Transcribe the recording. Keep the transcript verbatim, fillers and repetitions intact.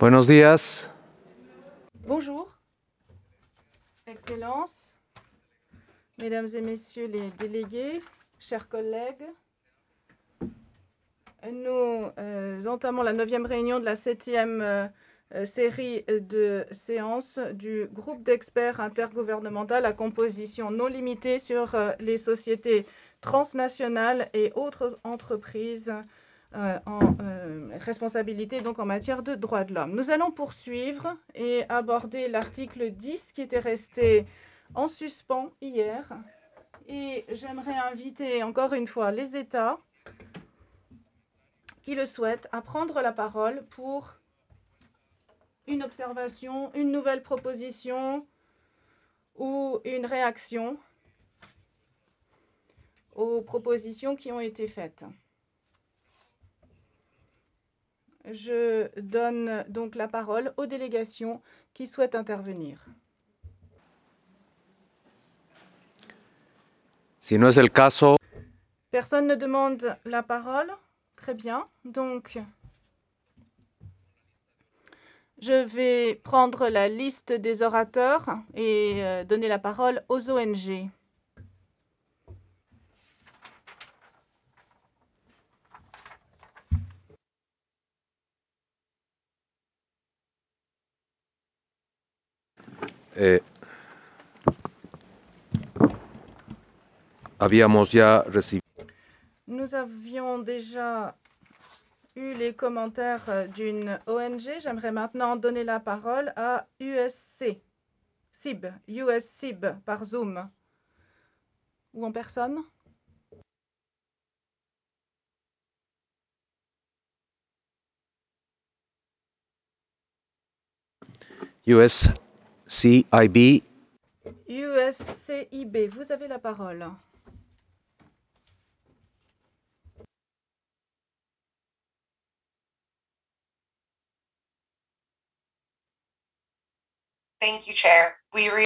Buenos días. Bonjour, Excellences, Mesdames et Messieurs les délégués, chers collègues. Nous euh, entamons la neuvième réunion de la septième euh, euh, série de séances du groupe d'experts intergouvernemental à composition non limitée sur euh, les sociétés transnationales et autres entreprises euh, en euh, responsabilité, donc en matière de droits de l'homme. Nous allons poursuivre et aborder l'article dix qui était resté en suspens hier. Et j'aimerais inviter encore une fois les États qui le souhaitent à prendre la parole pour une observation, une nouvelle proposition ou une réaction aux propositions qui ont été faites. Je donne donc la parole aux délégations qui souhaitent intervenir. Si no es el caso, Personne ne demande la parole? Très bien. Donc, je vais prendre la liste des orateurs et euh, donner la parole aux O N G. eh, habíamos ya recibido. Nous avions déjà eu les commentaires d'une O N G. J'aimerais maintenant donner la parole à U S C, S I B, U S C I B par Zoom. Ou en personne? U S C I B. U S C I B, vous avez la parole. Thank you, Chair. We re-